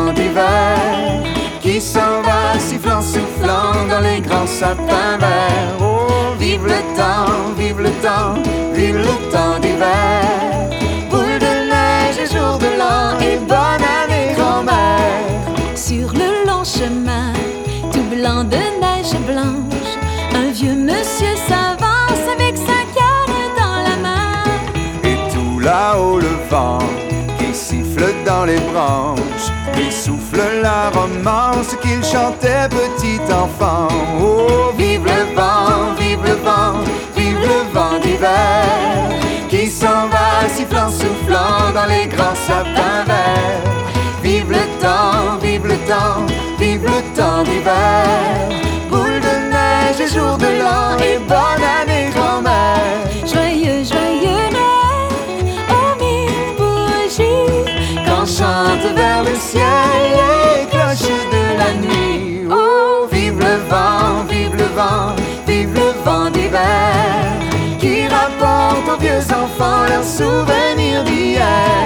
vent d'hiver qui s'en va sifflant, soufflant dans les grands sapins verts. Oh, vive le temps, vive le temps, vive le temps d'hiver. Boule de neige et jour de l'an et bonne année grand-mère. Sur le long chemin, tout blanc de neige blanche, un vieux monsieur s'avance avec sa canne dans la main. Et tout là-haut le vent qui siffle dans les branches lui souffle la romance qu'il chantait petit enfant. Oh, vive le vent, vive le vent, vive le vent d'hiver qui s'en va sifflant, soufflant dans les grands sapins verts. Vive le temps, vive le temps, vive le temps d'hiver. Boule de neige et jour de l'an et bonne année grand-mère. Joyeux, joyeux Noël, aux mille bougies, Quand chantent vers le ciel les cloches de la nuit. Oh, vive le vent, vive le vent, vive le vent d'hiver qui rapporte aux vieux enfants leurs souvenirs d'hier.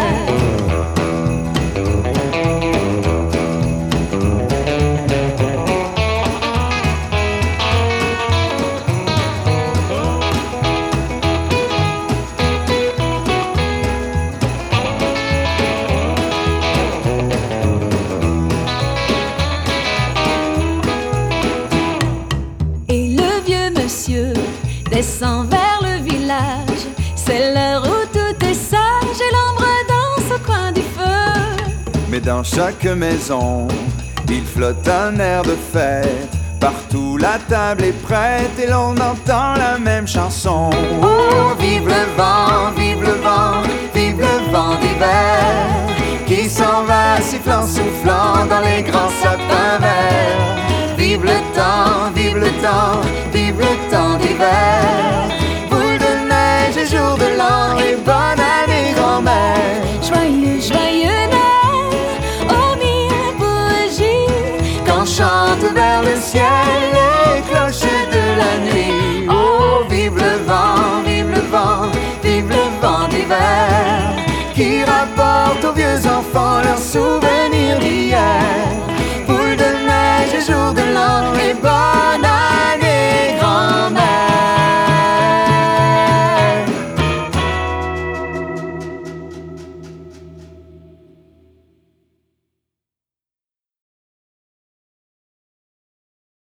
et le vieux monsieur descend vers le village. C'est l'heure où tout est sage et l'ombre danse au coin du feu. Mais dans chaque maison, il flotte un air de fête. Partout la table est prête et l'on entend la même chanson. Oh, vive le vent, vive le vent, vive le vent d'hiver qui s'en va sifflant, soufflant dans les grands sapins verts. Vive le temps, vive le temps, vive le temps d'hiver. Boule de neige et jour de l'an et bonne année grand-mère. Joyeux, joyeux Noël, aux mille bougies, Quand chantent vers le ciel les cloches de la nuit. Oh, vive le vent, vive le vent, vive le vent d'hiver qui rapporte aux vieux enfants leurs souvenirs d'hier.